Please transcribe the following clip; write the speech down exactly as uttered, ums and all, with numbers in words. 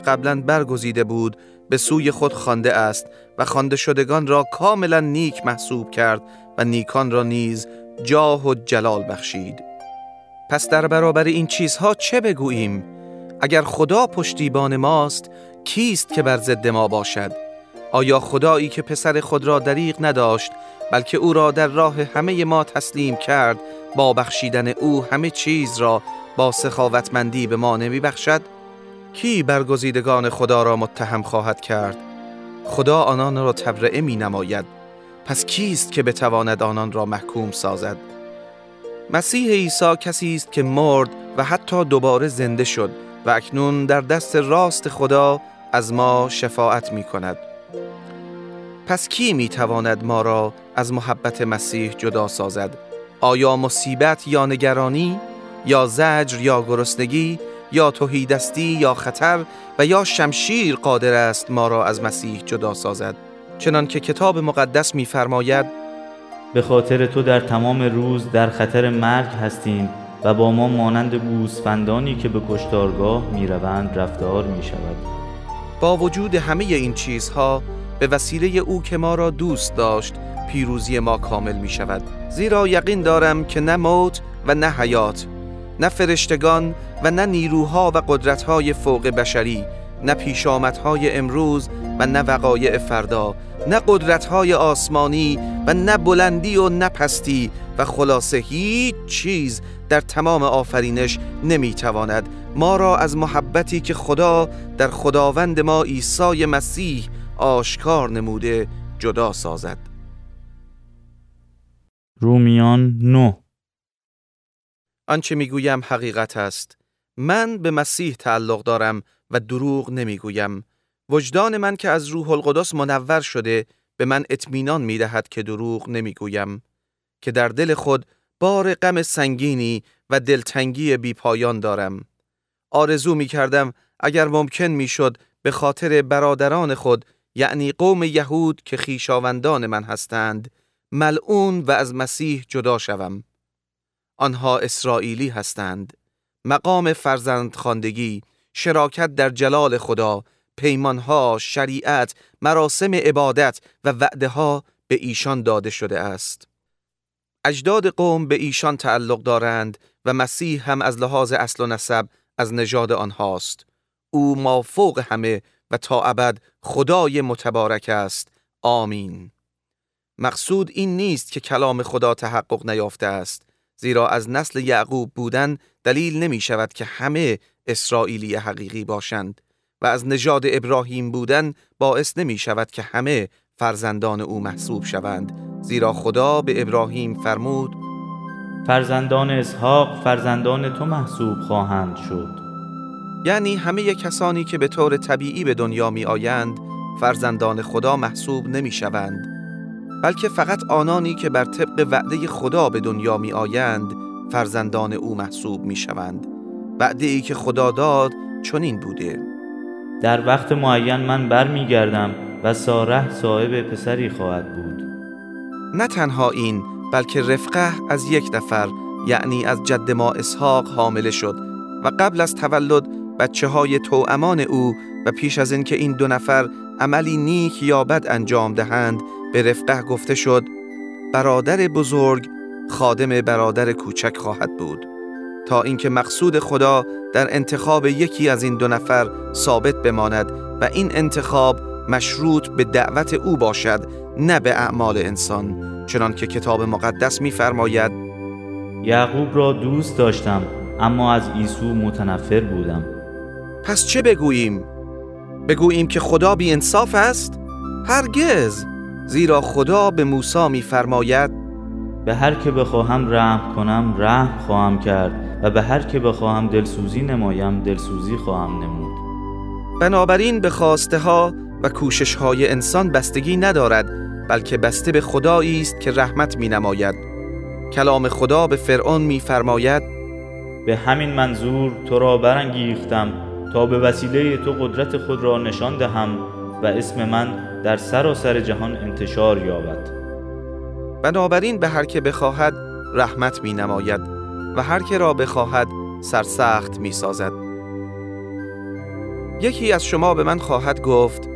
قبلا برگزیده بود به سوی خود خوانده است و خوانده شدگان را کاملا نیک محسوب کرد و نیکان را نیز جاه و جلال بخشید. پس در برابر این چیزها چه بگوییم؟ اگر خدا پشتیبان ماست، کیست که بر ضد ما باشد؟ آیا خدایی که پسر خود را دریغ نداشت، بلکه او را در راه همه ما تسلیم کرد، با بخشیدن او همه چیز را با سخاوتمندی به ما نمی بخشد؟ کی برگزیدگان خدا را متهم خواهد کرد؟ خدا آنان را تبرئه می نماید. پس کیست که بتواند آنان را محکوم سازد؟ مسیح عیسی کسی است که مرد و حتی دوباره زنده شد و اکنون در دست راست خدا از ما شفاعت می کند. پس کی می تواند ما را از محبت مسیح جدا سازد؟ آیا مصیبت یا نگرانی، یا زجر یا گرسنگی، یا تهیدستی یا خطر و یا شمشیر قادر است ما را از مسیح جدا سازد؟ چنان که کتاب مقدس می فرماید: به خاطر تو در تمام روز در خطر مرگ هستیم و با ما مانند گوسفندانی که به کشتارگاه می روند رفتار می شود. با وجود همه این چیزها، به وسیله او که ما را دوست داشت، پیروزی ما کامل می شود. زیرا یقین دارم که نه موت و نه حیات، نه فرشتگان و نه نیروها و قدرتهای فوق بشری، نه پیشامدهای امروز و نه وقایع فردا، نه قدرتهای آسمانی و نه بلندی و نه پستی و خلاصه هیچ چیز در تمام آفرینش نمیتواند ما را از محبتی که خدا در خداوند ما عیسی مسیح آشکار نموده جدا سازد. رومیان نه. آنچه میگویم حقیقت است. من به مسیح تعلق دارم و دروغ نمیگویم. وجدان من که از روح القدس منور شده به من اطمینان میدهد که دروغ نمیگویم، که در دل خود بار غم سنگینی و دلتنگی بی پایان دارم. آرزو میکردم اگر ممکن میشد به خاطر برادران خود، یعنی قوم یهود که خویشاوندان من هستند، ملعون و از مسیح جدا شوم. آنها اسرائیلی هستند. مقام فرزندخواندگی، شراکت در جلال خدا، پیمانها، شریعت، مراسم عبادت و وعده‌ها به ایشان داده شده است. اجداد قوم به ایشان تعلق دارند و مسیح هم از لحاظ اصل و نسب از نژاد آنهاست. او مافوق همه و تا ابد خدای متبارک است. آمین. مقصود این نیست که کلام خدا تحقق نیافته است، زیرا از نسل یعقوب بودن دلیل نمی شود که همه اسرائیلی حقیقی باشند و از نژاد ابراهیم بودن باعث نمی شود که همه فرزندان او محسوب شوند، زیرا خدا به ابراهیم فرمود: فرزندان اسحاق فرزندان تو محسوب خواهند شد. یعنی همه کسانی که به طور طبیعی به دنیا می آیند فرزندان خدا محسوب نمی شوند، بلکه فقط آنانی که بر طبق وعده خدا به دنیا می آیند فرزندان او محسوب می شوند. وعده ای که خدا داد چنین بوده: در وقت معین من بر می گردم و ساره صاحب پسری خواهد بود. نه تنها این، بلکه رفقه از یک نفر، یعنی از جد ما اسحاق حامله شد و قبل از تولد بچه های توامان او و پیش از این که این دو نفر عملی نیک یا بد انجام دهند، به رفقه گفته شد: برادر بزرگ خادم برادر کوچک خواهد بود، تا اینکه مقصود خدا در انتخاب یکی از این دو نفر ثابت بماند و این انتخاب مشروط به دعوت او باشد، نه به اعمال انسان، چنان که کتاب مقدس می‌فرماید: یعقوب را دوست داشتم اما از عیسی متنفر بودم. پس چه بگوییم؟ بگوییم که خدا بی انصاف است؟ هرگز، زیرا خدا به موسی می‌فرماید: به هر که بخواهم رحم کنم رحم خواهم کرد و به هر که بخواهم دلسوزی نمایم دلسوزی خواهم نمود. بنابراین به خواسته ها و کوشش های انسان بستگی ندارد، بلکه بسته به خدایی است که رحمت می نماید. کلام خدا به فرعون می فرماید: به همین منظور تو را برانگیختم تا به وسیله تو قدرت خود را نشان دهم و اسم من در سراسر جهان انتشار یابد. بنابراین به هر که بخواهد رحمت می نماید و هر که را بخواهد سرسخت می سازد. یکی از شما به من خواهد گفت